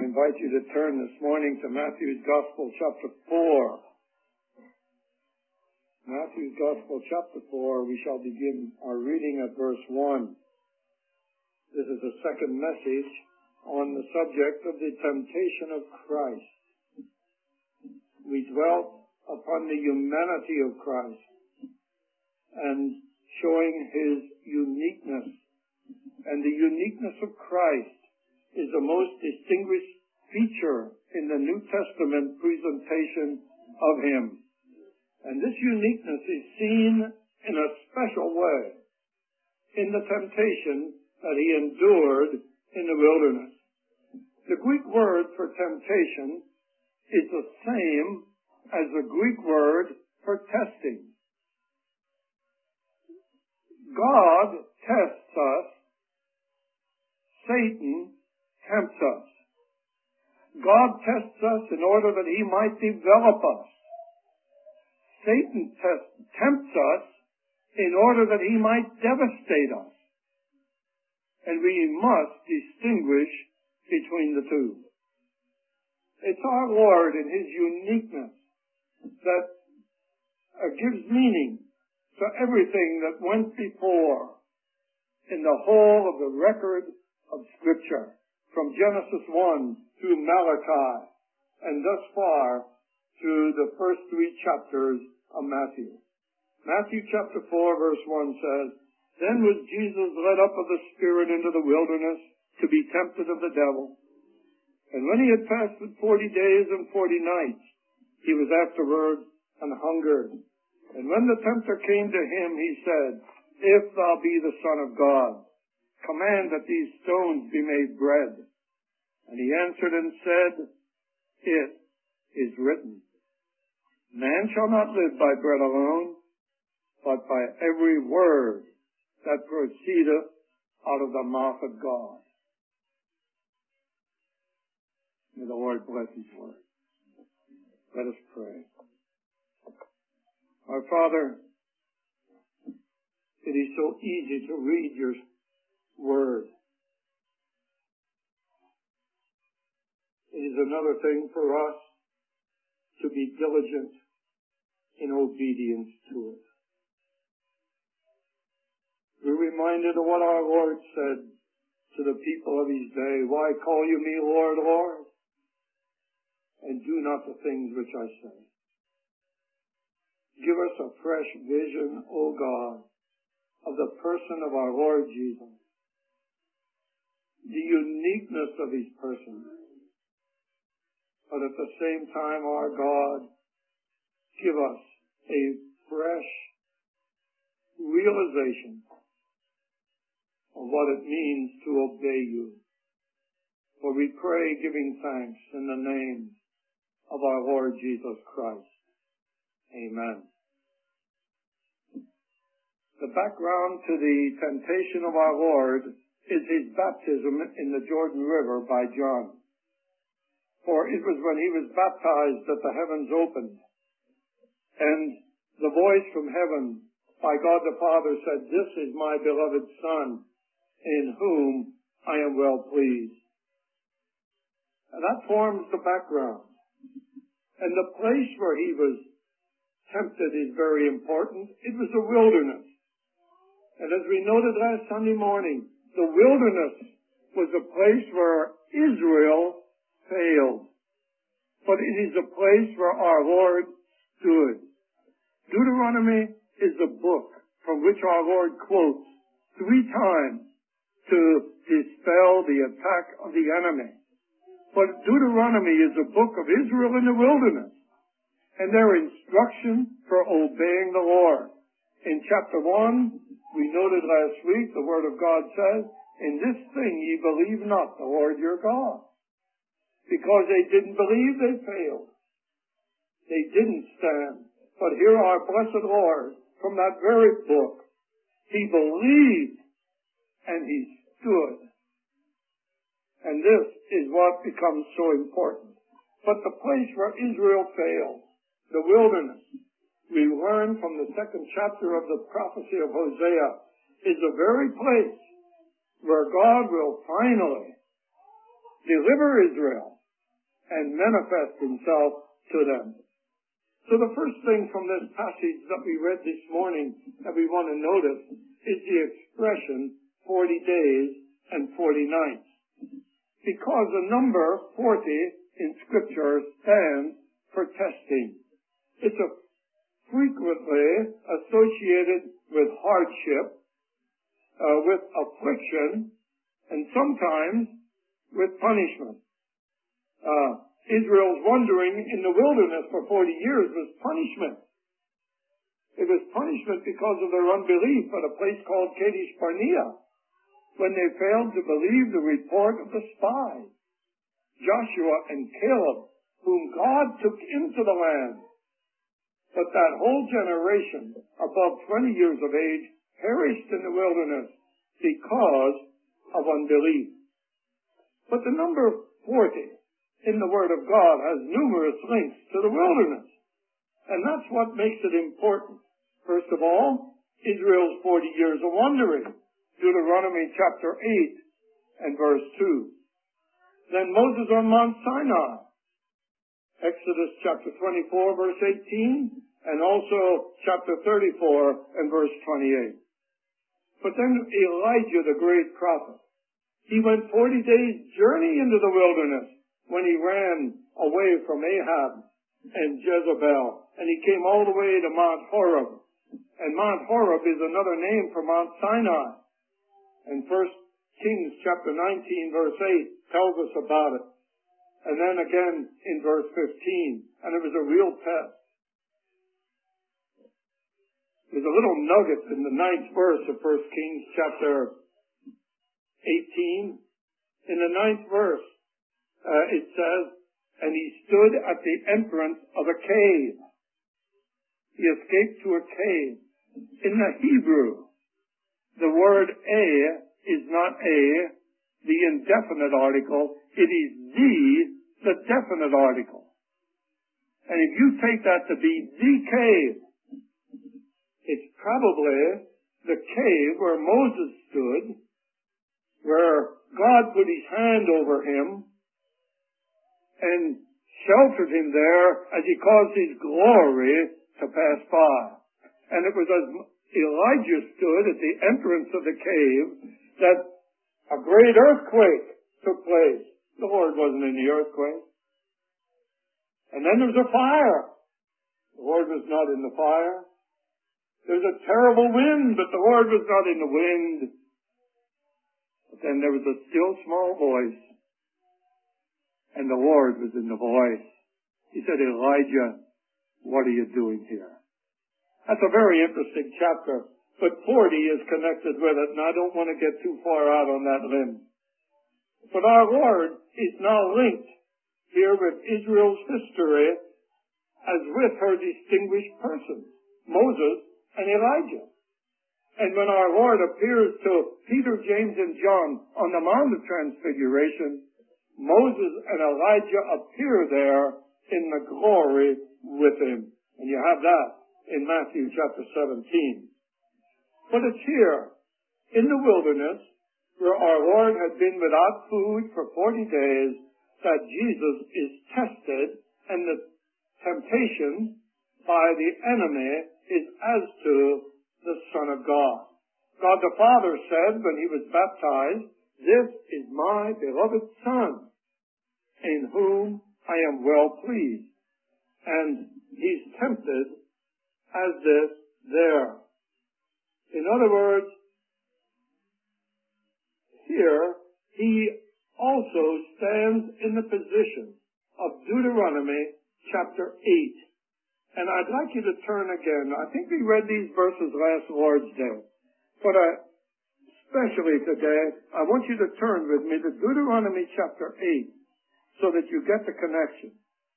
I invite you to turn this morning to Matthew's Gospel, chapter 4. Matthew's Gospel, chapter 4, we shall begin our reading at verse 1. This is the second message on the subject of the temptation of Christ. We dwelt upon the humanity of Christ and showing his uniqueness. And the uniqueness of Christ is the most distinguished feature in the New Testament presentation of him. And this uniqueness is seen in a special way in the temptation that he endured in the wilderness. The Greek word for temptation is the same as the Greek word for testing. God tests us. Satan tempts us. God tests us in order that he might develop us. Satan tempts us in order that he might devastate us. And we must distinguish between the two. It's our Lord in his uniqueness that gives meaning to everything that went before in the whole of the record of Scripture, from Genesis 1 through Malachi, and thus far through the first 3 chapters of Matthew. Matthew chapter 4 verse 1 says, "Then was Jesus led up of the Spirit into the wilderness to be tempted of the devil. And when he had fasted 40 days and 40 nights, he was afterward and hungered. And when the tempter came to him, he said, If thou be the Son of God, command that these stones be made bread. And he answered and said, It is written, Man shall not live by bread alone, but by every word that proceedeth out of the mouth of God." May the Lord bless his word. Let us pray. Our Father, it is so easy to read your word. It is another thing for us to be diligent in obedience to it. We're reminded of what our Lord said to the people of his day. "Why call you me Lord, Lord, and do not the things which I say?" Give us a fresh vision, O God, of the person of our Lord Jesus, the uniqueness of his person. But at the same time, our God, give us a fresh realization of what it means to obey you. For we pray, giving thanks in the name of our Lord Jesus Christ. Amen. The background to the temptation of our Lord is his baptism in the Jordan River by John. For it was when he was baptized that the heavens opened, and the voice from heaven by God the Father said, "This is my beloved Son, in whom I am well pleased." And that forms the background. And the place where he was tempted is very important. It was the wilderness. And as we noted last Sunday morning, the wilderness was a place where Israel failed. But it is a place where our Lord stood. Deuteronomy is the book from which our Lord quotes 3 times to dispel the attack of the enemy. But Deuteronomy is a book of Israel in the wilderness and their instruction for obeying the Lord. In chapter 1, we noted last week, the Word of God says, "In this thing ye believe not the Lord your God." Because they didn't believe, they failed. They didn't stand. But here our blessed Lord, from that very book, he believed and he stood. And this is what becomes so important. But the place where Israel failed, the wilderness, we learn from the 2nd chapter of the prophecy of Hosea, is the very place where God will finally deliver Israel, and manifest himself to them. So the first thing from this passage that we read this morning that we want to notice is the expression 40 days and 40 nights. Because the number 40 in Scripture stands for testing. It's frequently associated with hardship, with affliction, and sometimes with punishment. Israel's wandering in the wilderness for 40 years was punishment. It was punishment because of their unbelief at a place called Kadesh Barnea, when they failed to believe the report of the spies, Joshua and Caleb, whom God took into the land. But that whole generation, above 20 years of age, perished in the wilderness because of unbelief. But the number 40 in the Word of God has numerous links to the wilderness. And that's what makes it important. First of all, Israel's 40 years of wandering. Deuteronomy chapter 8 and verse 2. Then Moses on Mount Sinai. Exodus chapter 24 verse 18 and also chapter 34 and verse 28. But then Elijah, the great prophet, he went 40 days journey into the wilderness when he ran away from Ahab and Jezebel. And he came all the way to Mount Horeb. And Mount Horeb is another name for Mount Sinai. And 1 Kings chapter 19 verse 8 tells us about it. And then again in verse 15. And it was a real test. There's a little nugget in the 9th verse of 1 Kings chapter 18. In the 9th verse, it says, and he stood at the entrance of a cave. He escaped to a cave. In the Hebrew, the word a is not a, the indefinite article. It is the definite article. And if you take that to be the cave, it's probably the cave where Moses stood, where God put his hand over him and sheltered him there as he caused his glory to pass by. And it was as Elijah stood at the entrance of the cave that a great earthquake took place. The Lord wasn't in the earthquake. And then there was a fire. The Lord was not in the fire. There's a terrible wind, but the Lord was not in the wind. But then there was a still small voice, and the Lord was in the voice. He said, Elijah, what are you doing here? That's a very interesting chapter, but 40 is connected with it, and I don't want to get too far out on that limb. But our Lord is now linked here with Israel's history as with her distinguished persons, Moses and Elijah. And when our Lord appears to Peter, James, and John on the Mount of Transfiguration, Moses and Elijah appear there in the glory with him. And you have that in Matthew chapter 17. But it's here, in the wilderness, where our Lord had been without food for 40 days, that Jesus is tested, and the temptation by the enemy is as to the Son of God. God the Father said when he was baptized, this is my beloved Son, in whom I am well pleased. And he's tempted as this there. In other words, here he also stands in the position of Deuteronomy chapter 8. And I'd like you to turn again. I think we read these verses last Lord's Day. But especially today, I want you to turn with me to Deuteronomy chapter 8 so that you get the connection.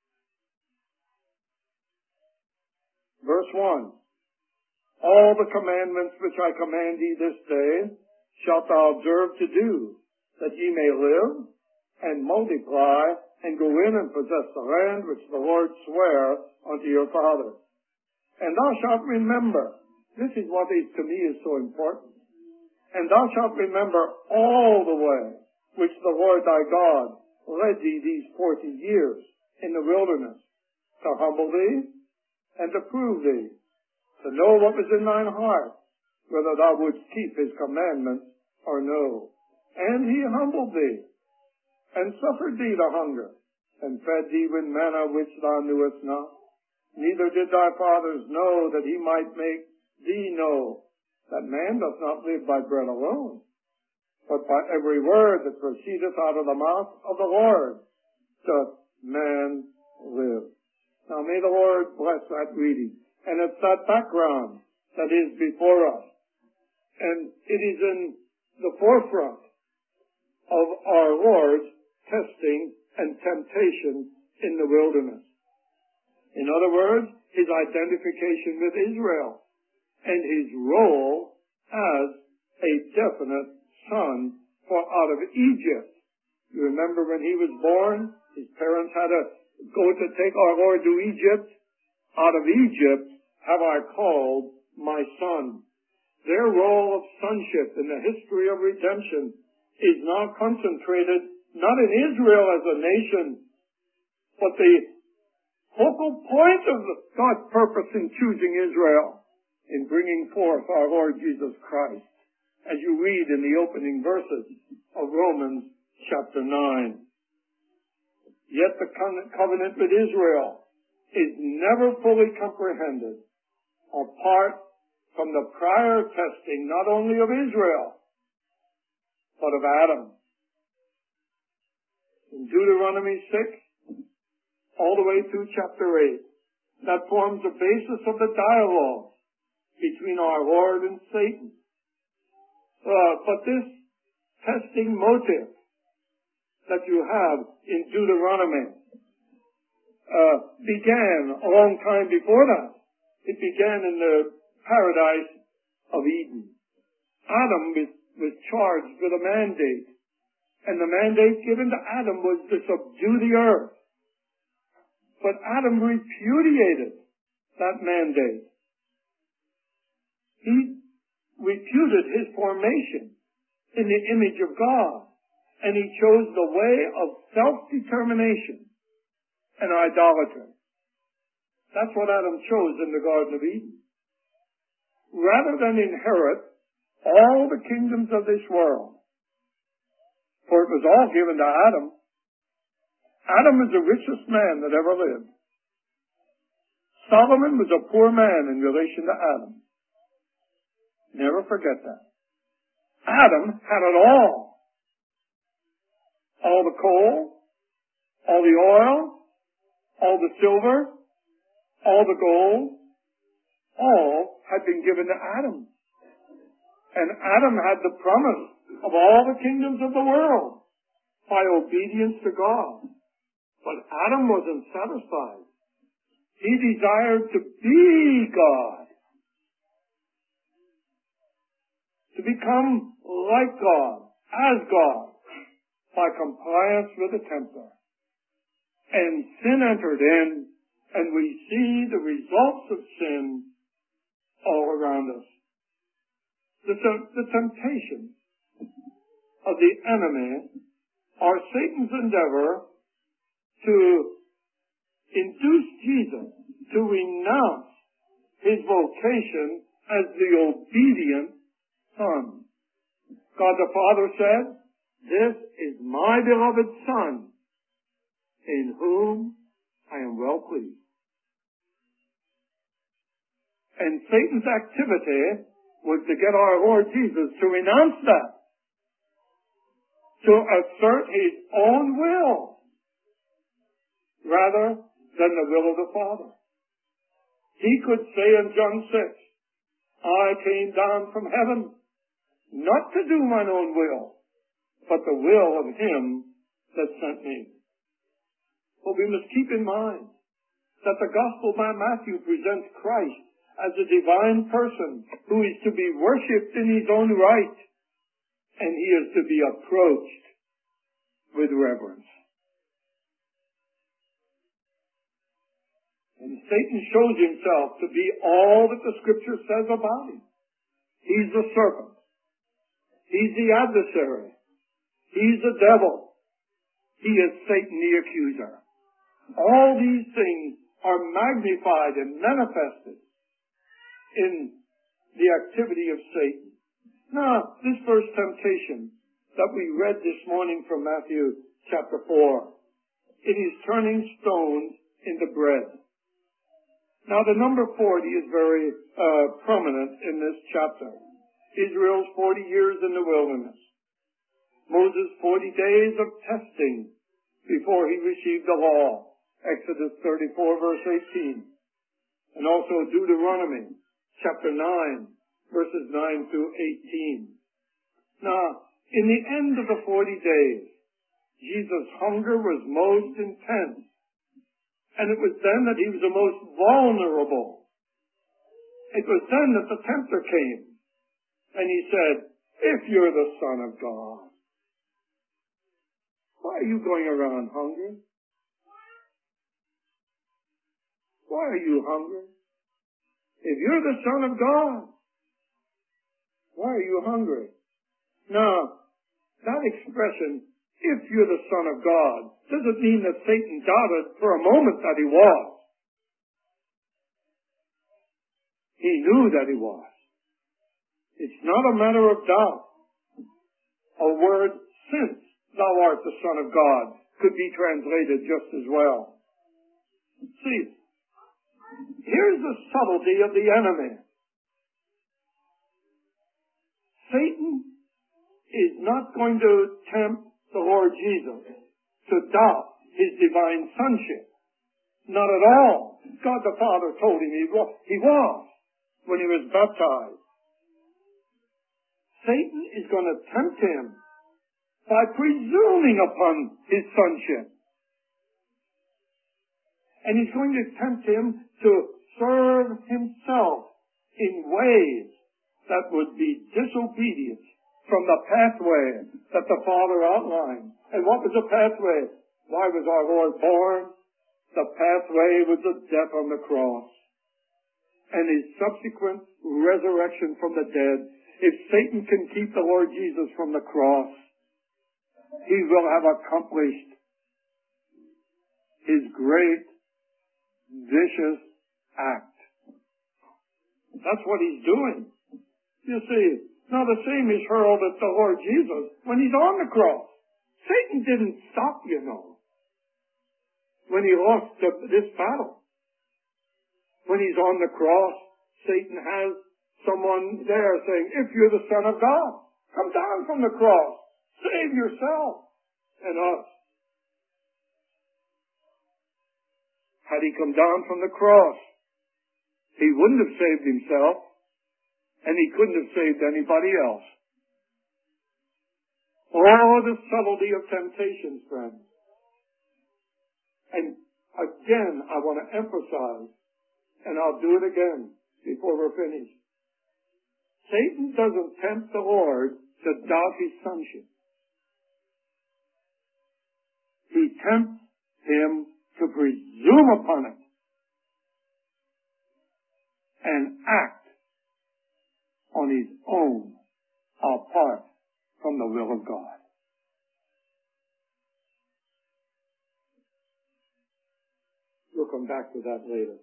Verse 1. All the commandments which I command thee this day shalt thou observe to do, that ye may live and multiply and go in and possess the land which the Lord sware unto your fathers. And thou shalt remember, this is what is to me is so important, and thou shalt remember all the way which the Lord thy God led thee these 40 years in the wilderness, to humble thee and to prove thee, to know what was in thine heart, whether thou wouldst keep his commandments or no. And he humbled thee, and suffered thee to hunger, and fed thee with manna which thou knewest not. Neither did thy fathers know, that he might make thee know that man doth not live by bread alone, but by every word that proceedeth out of the mouth of the Lord doth man live. Now may the Lord bless that reading. And it's that background that is before us. And it is in the forefront of our Lord's testing and temptation in the wilderness. In other words, his identification with Israel and his role as a definite son for out of Egypt. You remember when he was born, his parents had to go to take our Lord to Egypt. Out of Egypt have I called my son. Their role of sonship in the history of redemption is now concentrated not in Israel as a nation, but the focal point of God's purpose in choosing Israel, in bringing forth our Lord Jesus Christ, as you read in the opening verses of Romans chapter 9. Yet the covenant with Israel is never fully comprehended apart from the prior testing not only of Israel, but of Adam. In Deuteronomy 6, all the way through chapter 8, that forms the basis of the dialogue between our Lord and Satan. But this testing motive that you have in Deuteronomy began a long time before that. It began in the paradise of Eden. Adam was charged with a mandate, and the mandate given to Adam was to subdue the earth. But Adam repudiated that mandate. He reputed his formation in the image of God, and he chose the way of self-determination and idolatry. That's what Adam chose in the Garden of Eden. Rather than inherit all the kingdoms of this world, for it was all given to Adam. Adam was the richest man that ever lived. Solomon was a poor man in relation to Adam. Never forget that. Adam had it all. All the coal, all the oil, all the silver, all the gold, all had been given to Adam. And Adam had the promise of all the kingdoms of the world by obedience to God. But Adam wasn't satisfied. He desired to be God, to become like God, as God, by compliance with the tempter. And sin entered in, and we see the results of sin all around us. The temptation of the enemy are Satan's endeavor to induce Jesus to renounce his vocation as the obedient Son. God the Father said, "This is my beloved Son, in whom I am well pleased." And Satan's activity was to get our Lord Jesus to renounce that, to assert his own will rather than the will of the Father. He could say in John 6, "I came down from heaven not to do mine own will, but the will of him that sent me." But we must keep in mind that the Gospel by Matthew presents Christ as a divine person who is to be worshipped in his own right, and he is to be approached with reverence. And Satan shows himself to be all that the Scripture says about him. He's the serpent. He's the adversary. He's the devil. he is Satan the accuser. All these things are magnified and manifested in the activity of Satan. Now, this first temptation that we read this morning from Matthew chapter 4, it is turning stones into bread. Now, the number 40 is very prominent in this chapter. Israel's 40 years in the wilderness. Moses' 40 days of testing before he received the law. Exodus 34, verse 18. And also Deuteronomy chapter 9, verses 9 through 18. Now, in the end of the 40 days, Jesus' hunger was most intense. And it was then that he was the most vulnerable. It was then that the tempter came. And he said, if you're the Son of God, why are you going around hungry? Why are you hungry? If you're the Son of God, why are you hungry? Now, that expression, if you're the Son of God, doesn't mean that Satan doubted for a moment that he was. He knew that he was. It's not a matter of doubt. A word, since thou art the Son of God, could be translated just as well. See, here's the subtlety of the enemy. Satan is not going to tempt the Lord Jesus to doubt his divine sonship. Not at all. God the Father told him he was when he was baptized. Satan is going to tempt him by presuming upon his sonship. And he's going to tempt him to serve himself in ways that would be disobedient from the pathway that the Father outlined. And what was the pathway? Why was our Lord born? The pathway was the death on the cross and his subsequent resurrection from the dead. If Satan can keep the Lord Jesus from the cross, he will have accomplished his great, vicious act. That's what he's doing. You see, now the same is hurled at the Lord Jesus when he's on the cross. Satan didn't stop, you know, when he lost this battle. When he's on the cross, Satan has someone there saying, if you're the Son of God, come down from the cross. Save yourself and us. Had he come down from the cross, he wouldn't have saved himself, and he couldn't have saved anybody else. Oh, the subtlety of temptations, friends. And again, I want to emphasize, and I'll do it again before we're finished. Satan doesn't tempt the Lord to doubt his sonship. He tempts him to presume upon it and act on his own apart from the will of God. We'll come back to that later.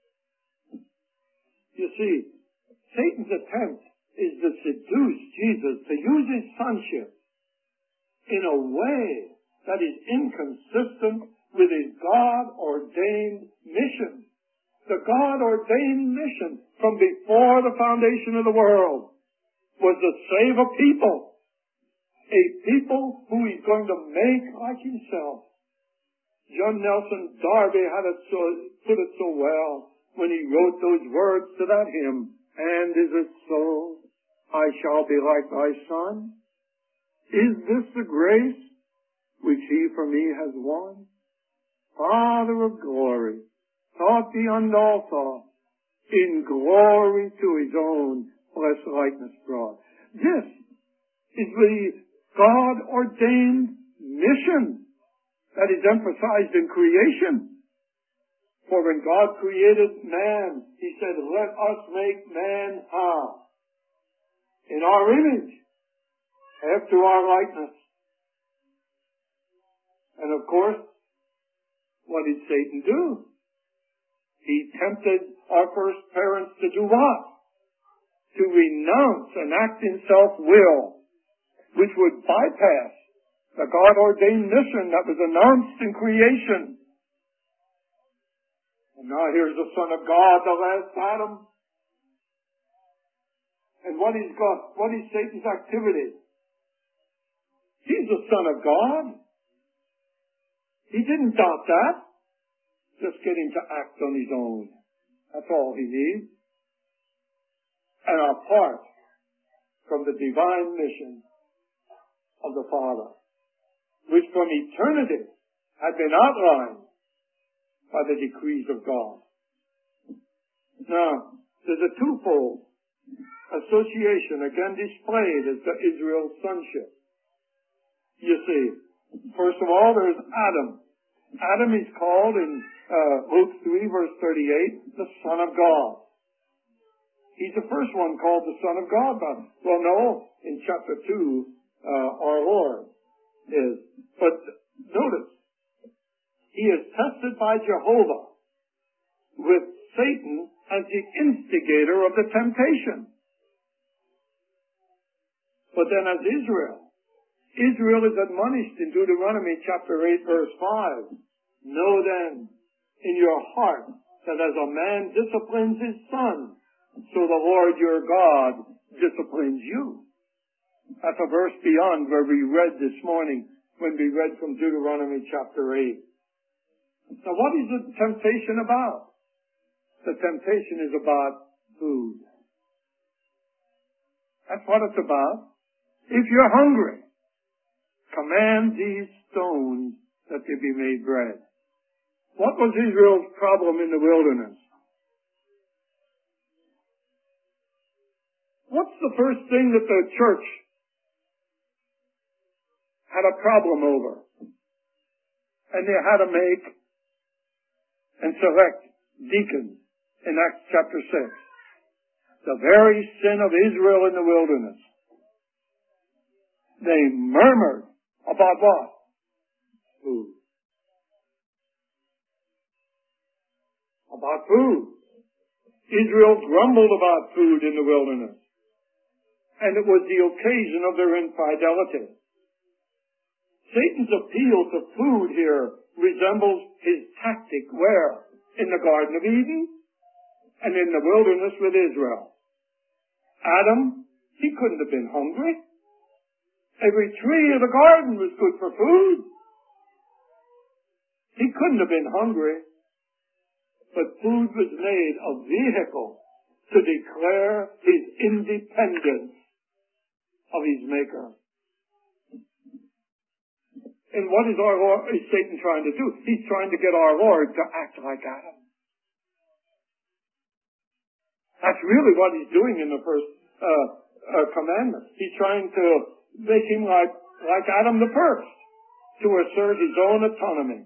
You see, Satan's attempt is to seduce Jesus to use his sonship in a way that is inconsistent with his God-ordained mission. The God-ordained mission from before the foundation of the world was to save a people who he's going to make like himself. John Nelson Darby put it so well when he wrote those words to that hymn, and is it so, I shall be like thy Son? Is this the grace which he for me has won? Father of glory, thought beyond all thought, in glory to his own blessed likeness brought. This is the God-ordained mission that is emphasized in creation. For when God created man, he said, let us make man how? In our image, after our likeness. And of course, what did Satan do? He tempted our first parents to do what? To renounce and act in self-will, which would bypass the God-ordained mission that was announced in creation. And now here's the Son of God, the last Adam. And what is Satan's activity? He's the Son of God. He didn't doubt that. Just get him to act on his own. That's all he needs. And apart from the divine mission of the Father, which from eternity had been outlined by the decrees of God. Now, there's a twofold association again displayed as the Israel sonship. You see, first of all, there's Adam. Adam is called in Luke 3 verse 38, the Son of God. He's the first one called the Son of God. Well, no, in chapter 2, our Lord is. But notice, he is tested by Jehovah with Satan as the instigator of the temptation. But then as Israel is admonished in Deuteronomy chapter 8 verse 5. Know then in your heart that as a man disciplines his son, so the Lord your God disciplines you. That's a verse beyond where we read this morning when we read from Deuteronomy chapter 8. Now what is the temptation about? The temptation is about food. That's what it's about. If you're hungry, command these stones that they be made bread. What was Israel's problem in the wilderness? What's the first thing that the church had a problem over? And they had to make and select deacons in Acts chapter 6. The very sin of Israel in the wilderness. They murmured about what? Food. About food. Israel grumbled about food in the wilderness. And it was the occasion of their infidelity. Satan's appeal to food here resembles his tactic where? In the Garden of Eden and in the wilderness with Israel. Adam, he couldn't have been hungry. Every tree of the garden was good for food. He couldn't have been hungry. But food was made a vehicle to declare his independence of his Maker. And what is Satan trying to do? He's trying to get our Lord to act like Adam. That's really what he's doing in the first commandment. He's trying to make him like Adam the first, to assert his own autonomy.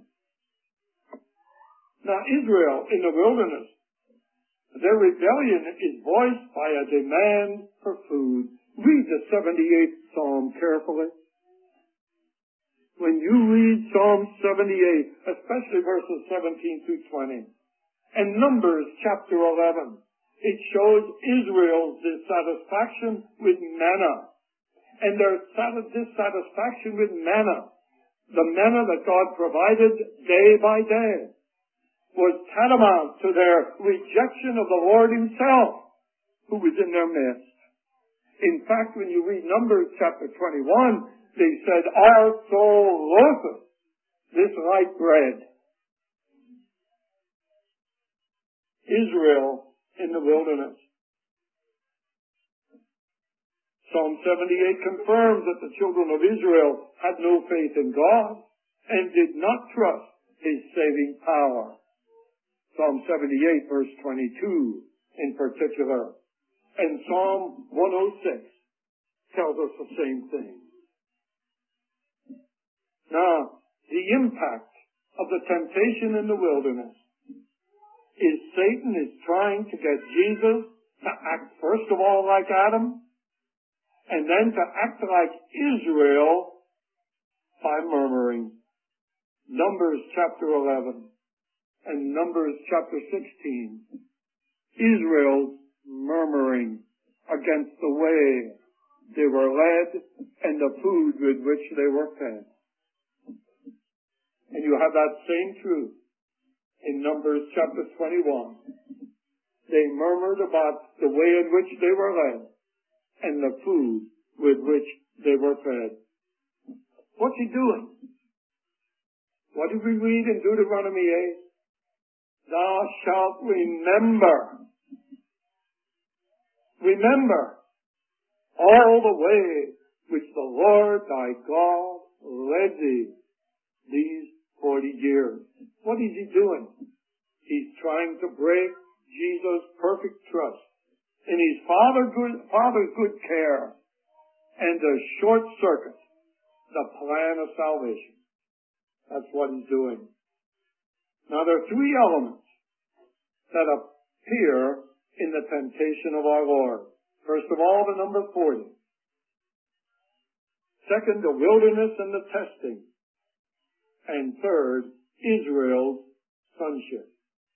Now Israel in the wilderness, their rebellion is voiced by a demand for food. Read the 78th Psalm carefully. When you read Psalm 78, especially verses 17 through 20, and Numbers chapter 11, it shows Israel's dissatisfaction with manna. And their dissatisfaction with manna, the manna that God provided day by day, was tantamount to their rejection of the Lord himself, who was in their midst. In fact, when you read Numbers chapter 21, they said, our soul loatheth this light bread. Israel in the wilderness. Psalm 78 confirms that the children of Israel had no faith in God and did not trust his saving power. Psalm 78 verse 22 in particular. And Psalm 106 tells us the same thing. Now, the impact of the temptation in the wilderness is Satan is trying to get Jesus to act first of all like Adam, and then to act like Israel by murmuring. Numbers chapter 11 and Numbers chapter 16, Israel's murmuring against the way they were led and the food with which they were fed. And you have that same truth in Numbers chapter 21. They murmured about the way in which they were led and the food with which they were fed. What's he doing? What did we read in Deuteronomy 8? Thou shalt remember. Remember all the way which the Lord thy God led thee these 40 years. What is he doing? He's trying to break Jesus' perfect trust in his Father's good care and to short circuit the plan of salvation. That's what he's doing. Now there are three elements that appear in the temptation of our Lord. First of all, the number 40. Second, the wilderness and the testing. And third, Israel's sonship.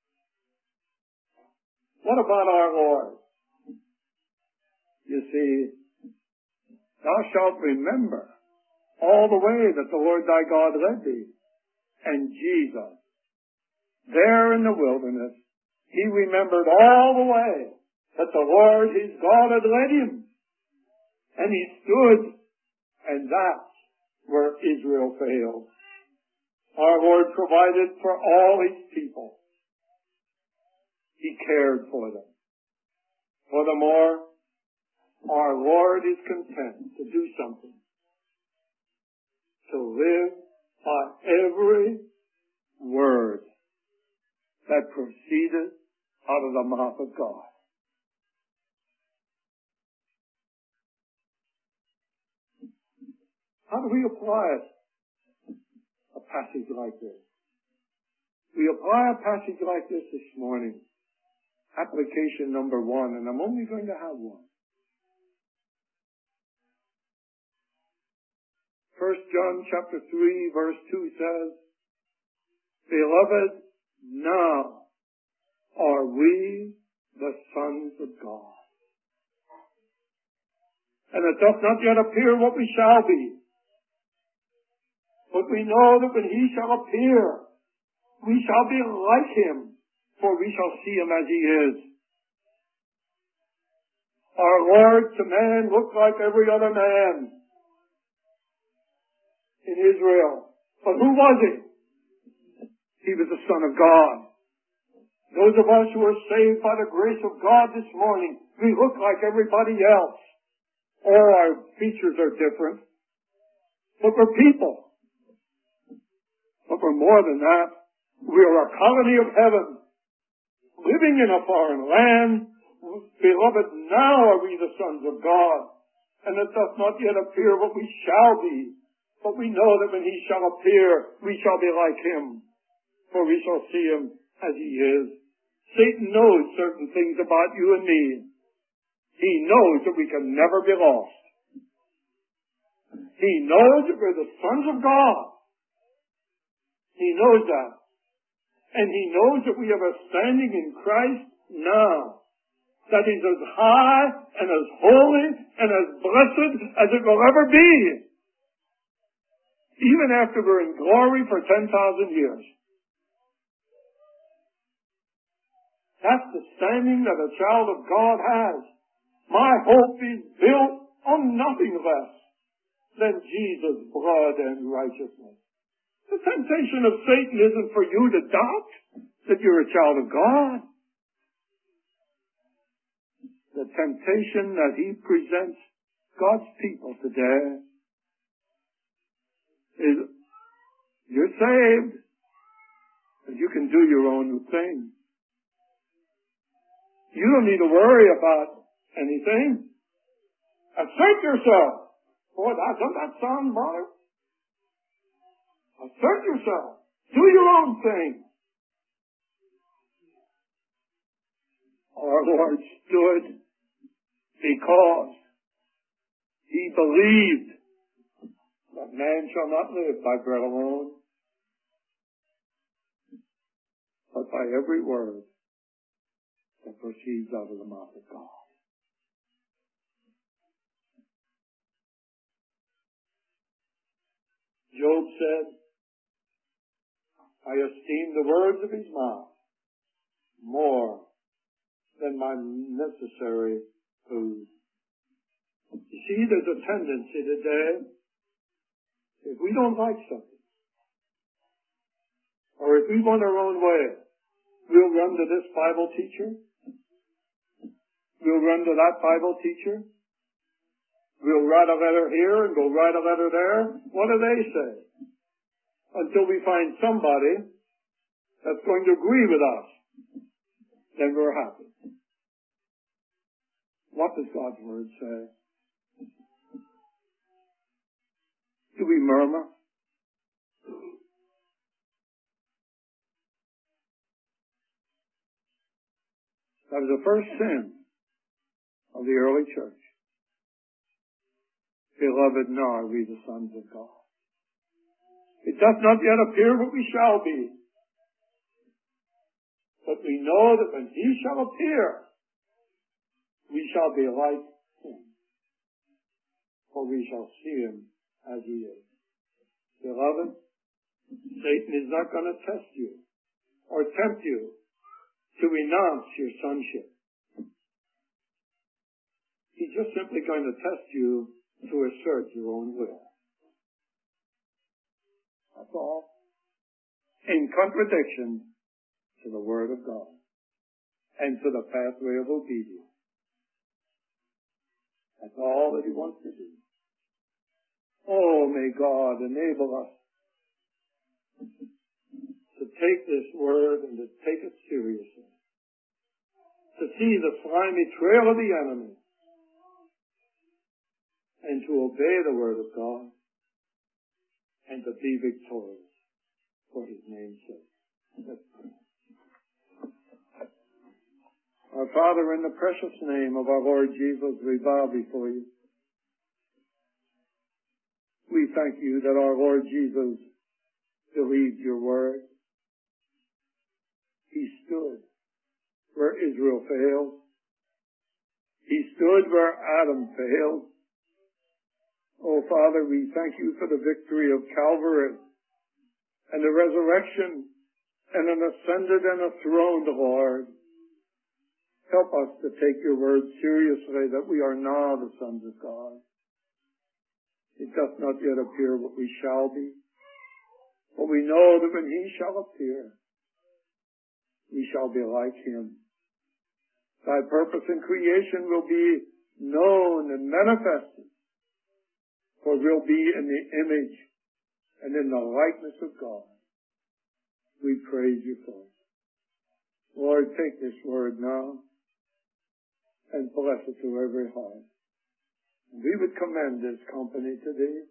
What about our Lord? You see, thou shalt remember all the way that the Lord thy God led thee. And Jesus, there in the wilderness, he remembered all the way that the Lord his God had led him. And he stood, and that's where Israel failed. Our Lord provided for all his people. He cared for them. Furthermore, our Lord is content to do something. To live by every word that proceeded out of the mouth of God. How do we apply a passage like this? We apply a passage like this morning. Application number 1, and I'm only going to have one. 1 John chapter 3 verse 2 says, Beloved, now are we the sons of God. And it doth not yet appear what we shall be. But we know that when he shall appear, we shall be like him, for we shall see him as he is. Our Lord to man looked like every other man in Israel. But who was he? He was the Son of God. Those of us who are saved by the grace of God this morning, we look like everybody else. All our features are different. But we're people. But we're more than that. We are a colony of heaven, living in a foreign land. Beloved, now are we the sons of God. And it doth not yet appear what we shall be. But we know that when he shall appear, we shall be like him. For we shall see him as he is. Satan knows certain things about you and me. He knows that we can never be lost. He knows that we're the sons of God. He knows that. And he knows that we have a standing in Christ now that is as high and as holy and as blessed as it will ever be. Even after we're in glory for 10,000 years. That's the standing that a child of God has. My hope is built on nothing less than Jesus' blood and righteousness. The temptation of Satan isn't for you to doubt that you're a child of God. The temptation that he presents God's people today is, you're saved, but you can do your own thing. You don't need to worry about anything. Assert yourself. Boy, doesn't that sound brother? Assert yourself. Do your own thing. Our Lord stood because he believed that man shall not live by bread alone, but by every word that proceeds out of the mouth of God. Job said, I esteem the words of his mouth more than my necessary food. You see, there's a tendency today, if we don't like something, or if we want our own way, we'll run to this Bible teacher, we'll run to that Bible teacher, we'll write a letter here and go write a letter there. What do they say? Until we find somebody that's going to agree with us, then we're happy. What does God's Word say? Do we murmur? That was the first sin of the early church. Beloved, now are we the sons of God. It doth not yet appear what we shall be. But we know that when he shall appear, we shall be like him. For we shall see him as he is. Beloved, Satan is not going to test you or tempt you to renounce your sonship. He's just simply going to test you to assert your own will. That's all. In contradiction to the Word of God and to the pathway of obedience. That's all that he wants to do. Oh, may God enable us to take this Word and to take it seriously. To see the slimy trail of the enemy and to obey the Word of God and to be victorious for his name's sake. Let's pray. Our Father, in the precious name of our Lord Jesus, we bow before you. We thank you that our Lord Jesus believed your word. He stood where Israel failed. He stood where Adam failed. Oh, Father, we thank you for the victory of Calvary and the resurrection and an ascended and a throned Lord. Help us to take your word seriously that we are now the sons of God. It doth not yet appear what we shall be, but we know that when he shall appear, we shall be like him. Thy purpose in creation will be known and manifested, for we'll be in the image and in the likeness of God. We praise you for it. Lord, take this word now and bless it to every heart. We would commend this company today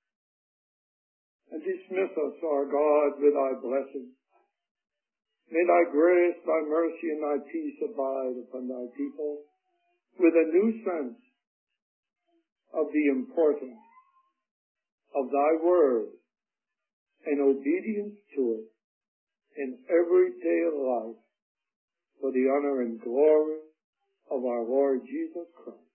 and dismiss us, our God, with thy blessing. May thy grace, thy mercy, and thy peace abide upon thy people with a new sense of the importance of thy word and obedience to it in everyday life for the honor and glory of our Lord Jesus Christ.